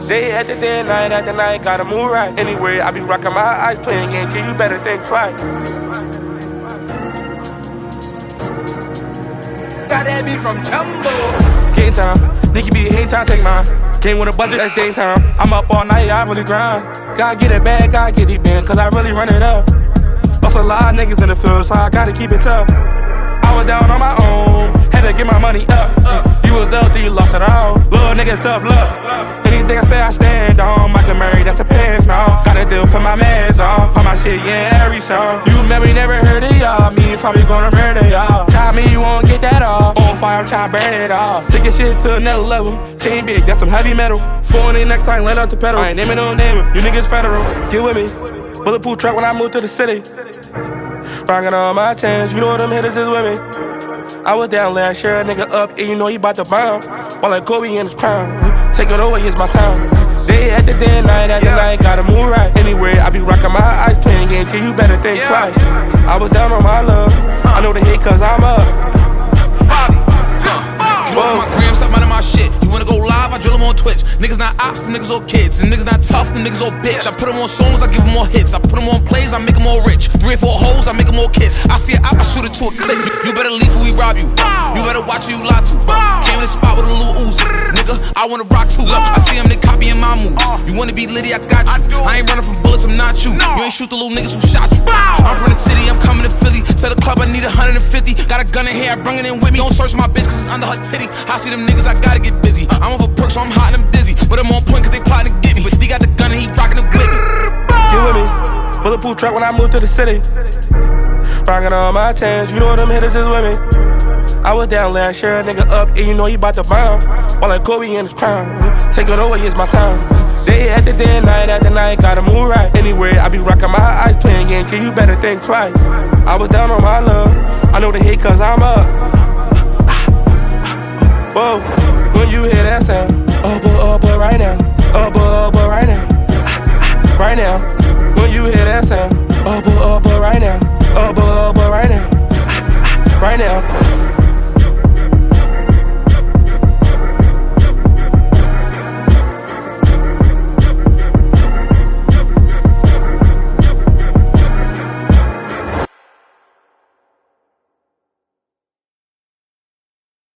Day after day, night after night, gotta move right. Anywhere I be rocking my eyes, playing games, yeah, you better think twice. Got that beat from Jumbo. Game time, Nicky B, ain't time, take mine. Came with a budget, that's daytime. I'm up all night, I really grind. Gotta get it bad, gotta get it bent, cause I really run it up. Also a lot of niggas in the field, so I gotta keep it tough. I was down on my own, had to get my money up. You was up, then you lost it all. Little nigga, tough luck. Anything I say, I stand on. Michael Murray, that depends now. Gotta do, put my meds on. Put my shit, yeah, in every song. You maybe never heard of y'all. Me and probably gonna murder y'all. Try me, you won't get that off. On fire, I'm tryna burn it off. Take your shit to another level. Chain big, that's some heavy metal. Phone in next time, let out the pedal. I ain't naming no name, you niggas federal. Get with me. Bulletproof truck when I move to the city. Rockin' all my chains, you know them hitters is with me. I was down last year, a nigga up, and you know he bout to bomb. While like Kobe in his prime, take it over, it's my time. Day after day, night after night, gotta move right. Anywhere I be rocking my eyes, playing games, yeah, you better think twice. I was down on my love, I know they hate cause I'm up. Get off my gram, stop minding my shit. You wanna go live, I drill them on Twitch. Niggas not ops, them niggas all kids. And niggas not tough, them niggas all bitch. I put them on songs, I give them more hits. I put them on plays, I make them all rich. 3 or 4 hoes, I make them all kiss. I see an op, I shoot it to a clip. You better leave or we rob you. You better watch who you lie to. Came in the spot with a little Uzi. Nigga, I wanna rock too. I see them, they copying my moves. You wanna be Liddy, I got you. I ain't running from bullets, I'm not you. You ain't shoot the little niggas who shot you. I'm from the city, I'm coming to Philly. Tell the club I need 150. Got a gun in here, I bring it in with me. Don't search my bitch cause it's under her titty. I see them niggas, I gotta get busy. I'm off a perk, so I'm hot and I'm dizzy. But I'm on point cause they plotting to get me. But D got the gun and he rockin' it with me. Get with me. Bulletproof truck when I move to the city. Rockin' all my chains, you know them hitters is with me. I was down last year, a nigga up, and you know he bout to bomb. While like Kobe in his prime, take it over, it's my time. Day after day, night after night, gotta move right. Anywhere I be rocking my eyes, playing games, yeah, you better think twice. I was down on my love, I know they hate cause I'm up. Whoa, when you hear that sound, oh boy, right now, oh boy, right now, right now.